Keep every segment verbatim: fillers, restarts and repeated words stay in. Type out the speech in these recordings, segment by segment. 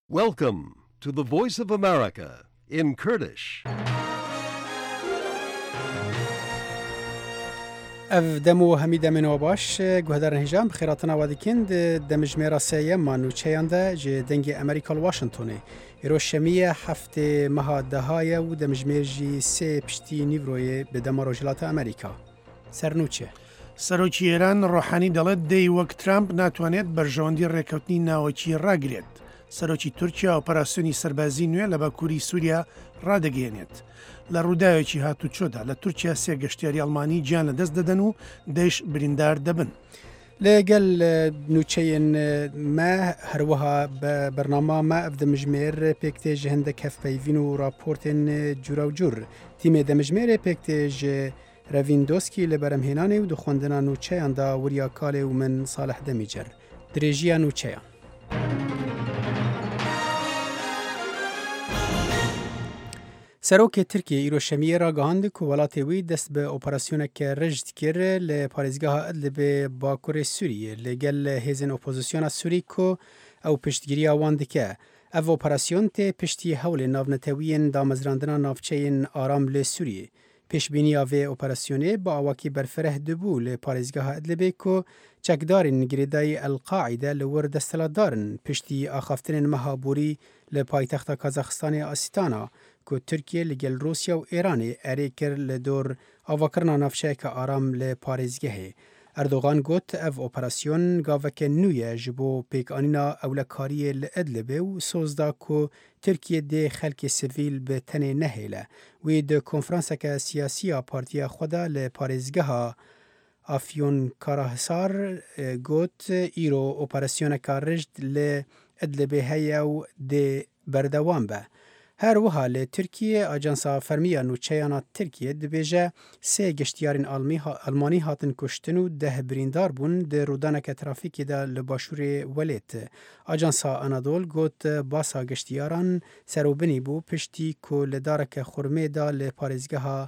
Welcome to the Voice of America in Kurdish. اف دمو همید منو باش گهدار هجام بخیراتنا وادکند دمجمه راسیه مانو چیانده جه دنگ امریکا واشنطنه ایرو شمیه هفته مها دهایه و دمجمه جی سه پشتی نیوروی به دم روجلات امریکا سرنوچه سەرۆکی ئێران ڕۆحانی دەڵێت دەی وەک ترامپ ناتوانێت بەرژەوەندی ڕێکەوتنی ناوەکی ڕاگرێت. سەرۆکی تورکیا ئۆپەراسیۆنی سەربازی نوێ لە باکووری سووریا ڕادەگەێنێت. لە ڕووداوێکی هاتوچۆدا لە تورکیا سێ گەشتیاری ئەڵمانی گیان لە دەست دەدەن و دەیش بریندار دەبن. لەگەل نوچەیەن ما هەروەها بە بەرنامە ما ئەف دەمژمێر پێکتێژ هەندێک هەفپەیڤین و راپۆرتێن جورا و جور. تیمێ دەمژمێرە پێکتێژ ڕەڤیندۆسکی لە بەرەمهێنانێ و دخواندنا نوچەیاندا وریا کالێ و من ساڵح دەمیجەر. درێژیە نوچەیان. سەرۆکێ ترکیە ئیرۆشەمیە ڕاگەهاند و وڵاتێ وی دەست بە ئۆپەراسیۆنێکە ڕژد کرد لە پارێزگاها ئەدلبێ باکوورێ سووریە لەگەل هێزن ئۆپۆزیسیۆنا سووری کۆ ئەو پشتگیریە وان دکە. ئەڤ ئۆپەراسیۆن تێ پشتی هەولێ ناونەتەویین دامەزراندنا ناوچەیین ئارام لێ سووریە. پێشبینییا vê operasyonê bi awakî berfereh dibû lê parêzgeha Idlibê ku çekdarên girêdayî El-Qaîde li wir desthilatdarin piştî axaftinên meha borî li paytexta Kazaxistanê Astana ku Tirkiye li gel Rûsya û Îranê erê kir li dor avakirina navçeyeka aram li parêzgehê. Erdogan got ev operasyon gaveke nû ye ji bo pêkanîna ewlekariyê li Idlibê û soz da ku Tirkiye dê xelkê sivîl bi tenê nehêle. Wê di konferanseke siyasiya partiya xwe de li parêzgeha Afyonkarahisar got îro operasyoneka rijd li Idlibê heye û dê berdewam be. Her wiha li Tirkiye Ajansa Fermiya Nûçeyana Tirkiye dibêje sê geştyarên Almanî hatin kuştin û deh birîndar bûn di rûdaneke trafîkê de li başûrê Welêt. Ajansa Anadol got basa geştyaran serûbinî bû piştî ku li dareke xurmê da li parêzgeha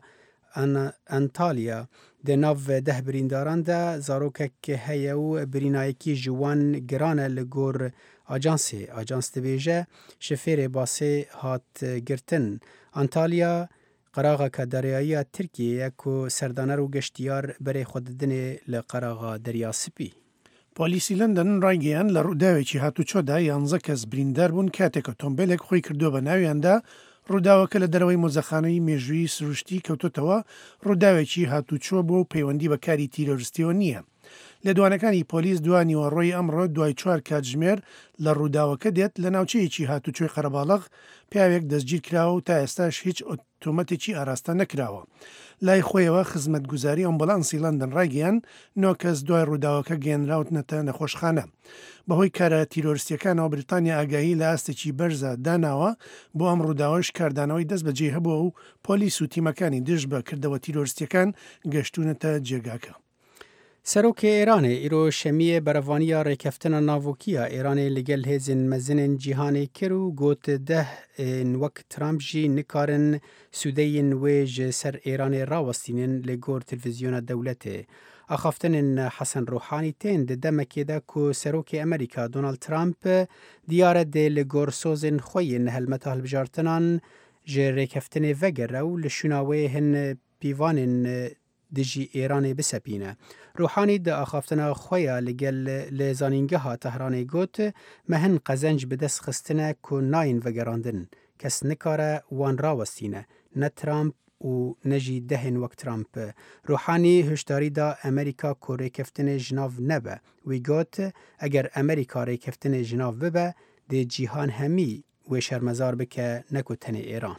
Antalya di nav deh birîndaran de zarokek heye û birînayekî ji wan giran e li gor ajansê. Ajans dibêje şifêrê basê hat girtin. Antalya qeraxeka deryayiya Tirkiyeyê ye ku serdaner û geştyar berê xwe didinê li qeraxa Derya Spî. پۆلیسی لەندەن ڕایگەیان لە ڕووداوێکی هاتوچۆدا یانزە کەس بریندار بوون کاتێکە تۆمبیلێک خۆی کردووە بە ناویاندا ڕووداوەکە لە دەرەوەی مۆزەخانەی مێژووی سروشتی کەوتوتەوە ڕووداوێکی هاتوچۆ بۆ و پەیوەندی بە کاری تیرۆریستیەوە نییە. لە دوانەکانی پۆلیس دوانیوە ڕۆی ئەمڕۆ دوای چوار کاتژمێر لە ڕووداوەکە دێت لە ناوچەیەکی هاتوچۆی قەرەباڵغ پیاوێک دەستگیر کراوە و تا ئێستاش هیچ ئۆتۆمەتێکی ئاراستە نەکراوە. لای خۆیەوە خزمەتگوزاری ئەمبولانسی لەندەن ڕایگەیان نۆ کەس دوای ڕووداوەکە گەێنراوتنەتە نەخۆشخانە. بەهۆی کارە تیرۆریستیەکانەوە بریتانیا ئاگاهی لە ئاستێکی بەرزە داناوە بۆ ئەم ڕووداوەش کاردانەوەی دەست بەجێ هەبووە و پۆلیس و تیمەکانی دژ بە کردەوە تیرۆریستیەکان گەشتونەتە جێگاکە. سەرۆکێ ئێرانê îro şemiyê berevaniya rêkeftina navûkiya Îranê li gel hêzên mezinên cîhanê kir û got deh ên wek Trump jî nikarin sûdeyên wê ji ser Îranê rawestînin lê gor televîzyona dewletê. Axaftinên Hesen Rouhanî tên di demekê de ku serokê Amerîka Donald Trump diyare dê li gor sozên xwe yên helmeta hilbijartinan ji rêkeftinê vegere û li şûna wê hin pîvanên dijî Îranê bisepîne. Rouhanî di axaftina xwe ya li gel li zanîngeha Tehranê got me hin qezenc bi dest xistine ku nayên vegerandin. Kes nikare wan rawestîne. Ne Trump û ne jî dehên wek Trump. Rouhanî hişdarî da Amerîka ku rêkeftinê ji nav nebe. Wî got eger Amerîka rêkeftinê ji nav bibe dê cîhan hemî wê şermezar bike ne ku tenê Îran.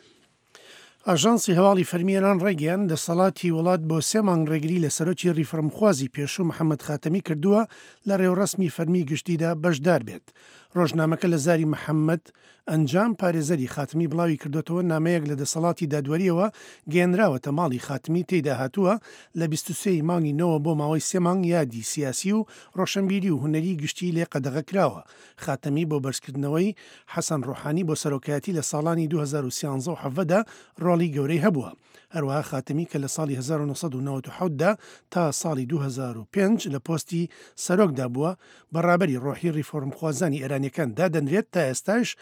ئاژانسی هەواڵی فەرمیێران ڕێگەیان دەسەڵاتی وڵات بۆ سێ مانگ ڕێگری لە سەرۆکی ریفۆرمخوازی پێشوو محەممەد خاتەمی کردووە لە ڕێوەڕسمی فەرمی گشتیدا بەشدار بێت. ڕۆژنامەکە لە زاری محەممەد ئەنجام پارێزەری خاتمی بڵاوی کردوێتەوە نامەیەک لە دەسەڵاتی دادوەریەوە گەێنراوەتە ماڵی خاتمی تێیدا هاتووە لە بیست و سێ مانگی نەوە بۆ ماوەی سێ مانگ یادی سیاسی و ڕۆشنبیری و هونەری گشتی لێ قەدەغە کراوە. خاتەمی بۆ بەرزکردنەوەی حەسەن ڕۆحانی بۆ سەرۆکایەتی لە ساڵانی دوو هەزار و سیانزە و حەڤەدا ڕۆڵی گەورەی هەبووە. هەروەها خاتەمی کە لە ساڵی هەزار و نۆسەد و نەوەت و حەوتدا تا ساڵی دوو هەزار و پێنج لە پۆستی سەرۆکدا بووە بەڕابەری ڕۆحی ریفۆرمخوازانی ئێرانیەکان دادەنرێت تا ئێستاش